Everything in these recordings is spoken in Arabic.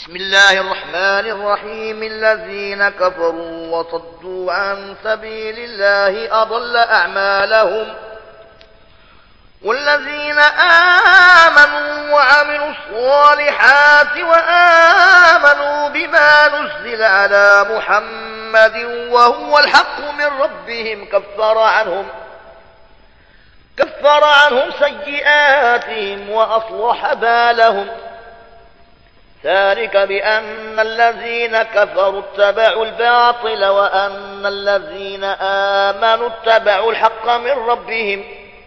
بسم الله الرحمن الرحيم. الذين كفروا وصدوا عن سبيل الله أضل أعمالهم، والذين آمنوا وعملوا الصالحات وآمنوا بما نزل على محمد وهو الحق من ربهم كفر عنهم سيئاتهم وأصلح بالهم. ذلك بأن الذين كفروا اتبعوا الباطل وأن الذين آمنوا اتبعوا الحق من ربهم.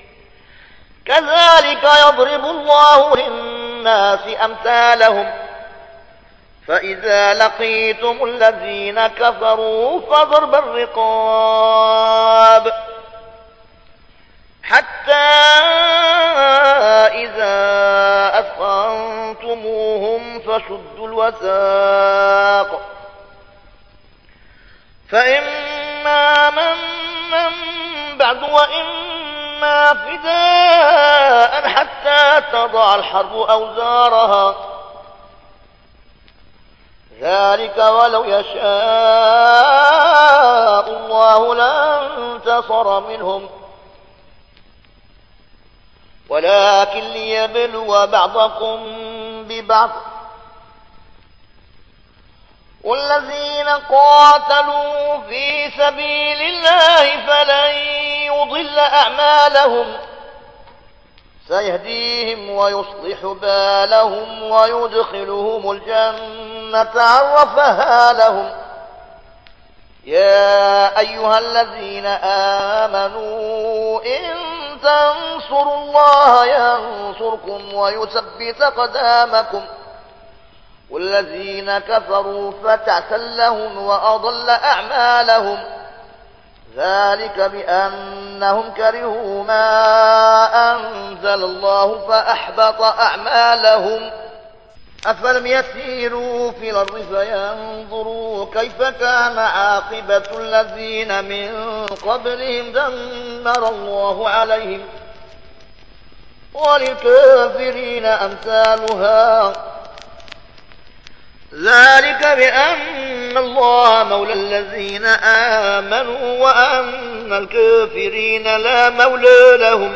كذلك يضرب الله للناس أمثالهم. فإذا لقيتم الذين كفروا فضرب الرقاب حتى إذا أثخنتموهم فشدوا الوثاق، فإما منا بعد وإما فداء حتى تضع الحرب أوزارها. ذلك ولو يشاء الله لانتصر منهم، ولكن ليبلو بعضكم ببعض. والذين قاتلوا في سبيل الله فلن يضل أعمالهم، سيهديهم ويصلح بالهم ويدخلهم الجنة عرفها لهم. يا أيها الذين آمنوا إن تنصروا الله ينصركم ويثبت أقدامكم. والذين كفروا فتعسا لهم وأضل أعمالهم. ذلك بأنهم كرهوا ما أنزل الله فأحبط أعمالهم. أفلم يسيروا في الأرض فينظروا كيف كان عاقبة الذين من قبلهم دمر الله عليهم، وللكافرين أمثالها. ذلك بأن الله مولى الذين آمنوا وأن الكافرين لا مولى لهم.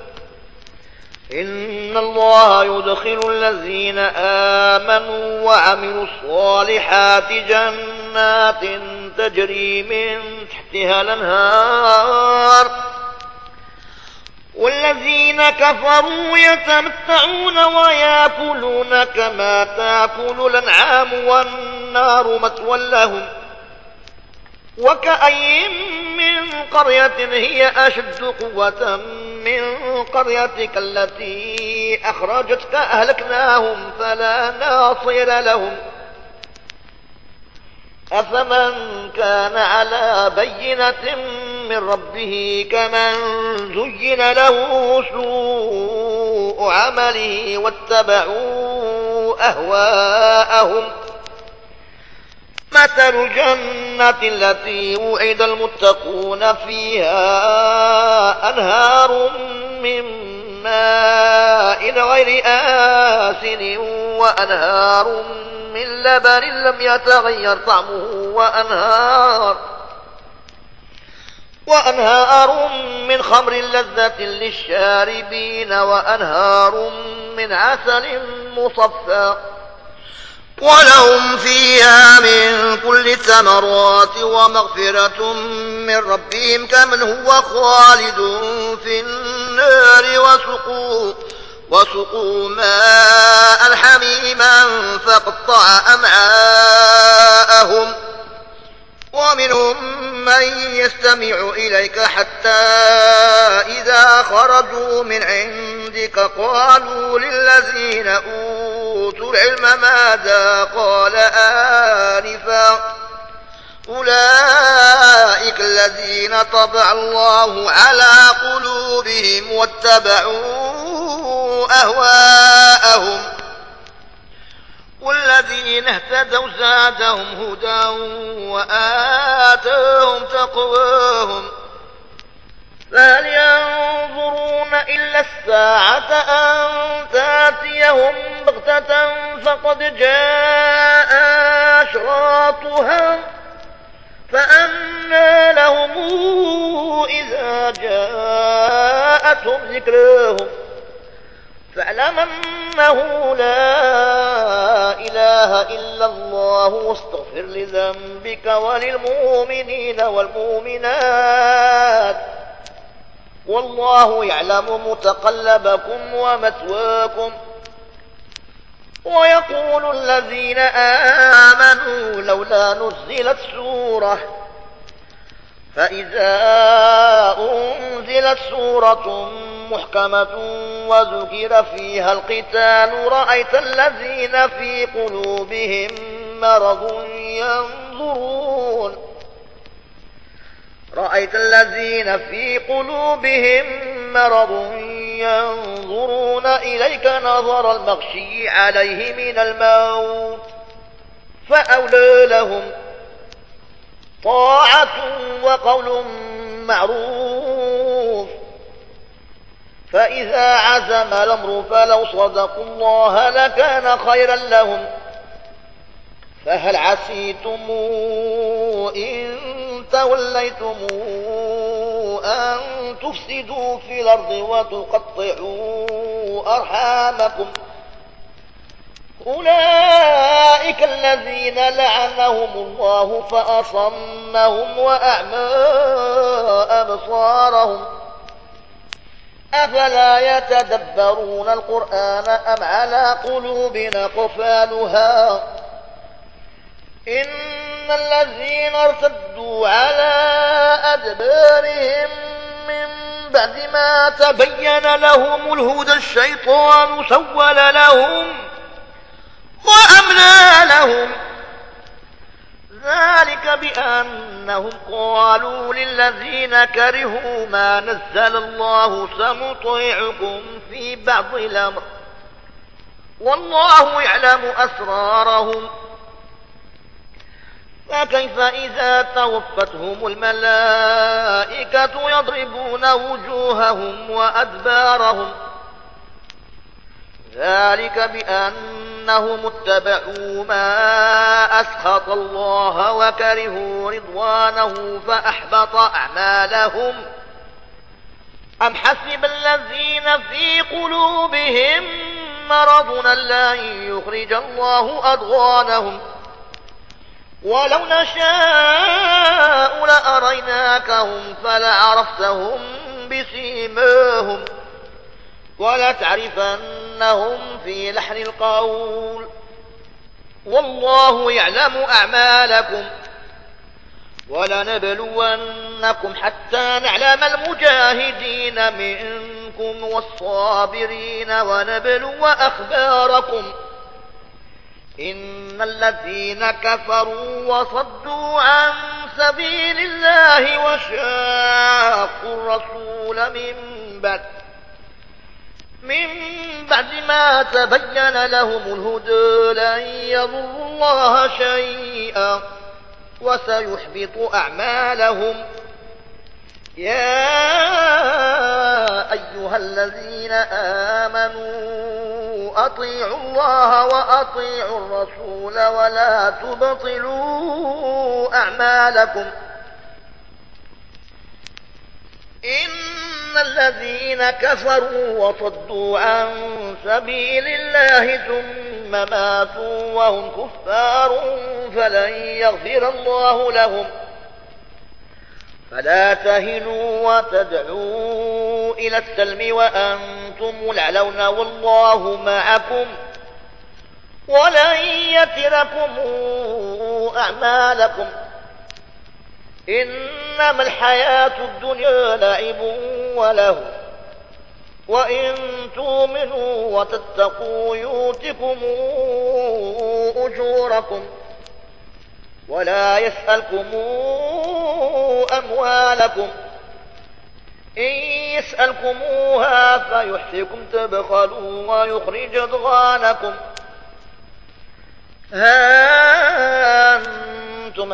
إن الله يدخل الذين آمنوا وعملوا الصالحات جنات تجري من تحتها الأنهار، والذين كفروا يتمتعون ويأكلون كما تأكل الأنعام والنار مثوى لهم. وكأي من قرية هي أشد قوة من قريتك التي أخرجتك أهلكناهم فلا ناصر لهم. أفمن كان على بينة من ربه كمن زين له سوء عمله واتبعوا أهواءهم. مثل الجنة التي وعد المتقون فيها أنهار من ماء غير آسن وأنهار من لبن لم يتغير طعمه وأنهار من خمر لذة للشاربين وأنهار من عسل مصفى. ولهم فيها من كل الثمرات ومغفرة من ربهم كمن هو خالد في النار وسقوا ماء حميما فقطع أمعاءهم. ومنهم من يستمع إليك حتى إذا خرجوا من عندك قالوا للذين أوتوا العلم ماذا قال آنفا. أولئك الذين طبع الله على قلوبهم واتبعوا أهواءهم. والذين اهتدوا زادهم هدى وآتاهم تقواهم. فهل ينظرون إلا الساعة أن تأتيهم بغتة فقد جاء أشراطها فأنى لهم إذا جاءتهم ذكرهم فاعلم أنه لا إله إلا الله واستغفر لذنبك وللمؤمنين والمؤمنات والله يعلم متقلبكم ومثواكم. ويقول الذين آمنوا لولا نزلت سورة فإذا أنزلت سورة محكمة وذكر فيها القتال رأيت الذين في قلوبهم مرض ينظرون إليك نظر المغشي عليه من الموت فأولى لهم طاعة وقول معروف. فإذا عزم الأمر فلو صدقوا الله لكان خيرا لهم. فهل عسيتم إن توليتم أن تفسدوا في الأرض وتقطعوا أرحامكم أولئك الذين لعنهم الله فأصمهم وأعمى أبصارهم أفلا يتدبرون القرآن أم على قلوب أقفالها إن الذين ارتدوا على أدبارهم من بعد ما تبين لهم الهدى الشيطان سول لهم وأملى لهم ذلك بأنهم قالوا للذين كرهوا ما نزل الله سنطيعكم في بعض الأمر والله يعلم أسرارهم. فكيف إذا توفتهم الملائكة يضربون وجوههم وأدبارهم ذلك بأنهم اتبعوا ما أسخط الله وكرهوا رضوانه فأحبط أعمالهم. أم حسب الذين في قلوبهم مرض لن يخرج الله أضغانهم ولو نشاء لأريناكهم فلعرفتهم بسيماهم ولتعرفنهم في لحن القول والله يعلم أعمالكم. ولنبلونكم حتى نعلم المجاهدين منكم والصابرين ونبلو أخباركم. إن الذين كفروا وصدوا عن سبيل الله وشاقوا الرسول من بعد ما تبين لهم الهدى لن يضروا الله شيئا وسيحبط أعمالهم. يا أيها الذين آمنوا أطيعوا الله وأطيعوا الرسول ولا تبطلوا أعمالكم. إن الذين كفروا وصدوا عن سبيل الله ثم ماتوا وهم كفار فلن يغفر الله لهم. فلا تهنوا وتدعوا إلى السلم وأنتم الأعلون والله معكم ولن يتركم أعمالكم. إنما الحياة الدنيا لعب وله وإن تؤمنوا وتتقوا يؤتكم أجوركم ولا يسألكم أموالكم. إن يسألكموها فيحفكم تبخلوا ويخرج أضغانكم. ها أنتم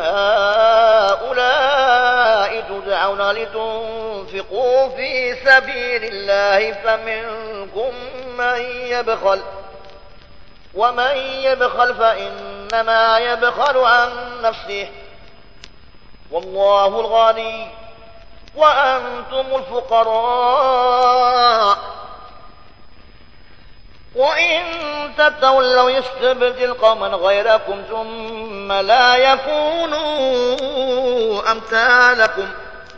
هؤلاء تدعون لتنفقوا في سبيل الله فمنكم من يبخل ومن يبخل فإن فإنما يبخل عن نفسه والله الغني وأنتم الفقراء وإن تتولوا يستبدل قوما غيركم ثم لا يكونوا أمثالكم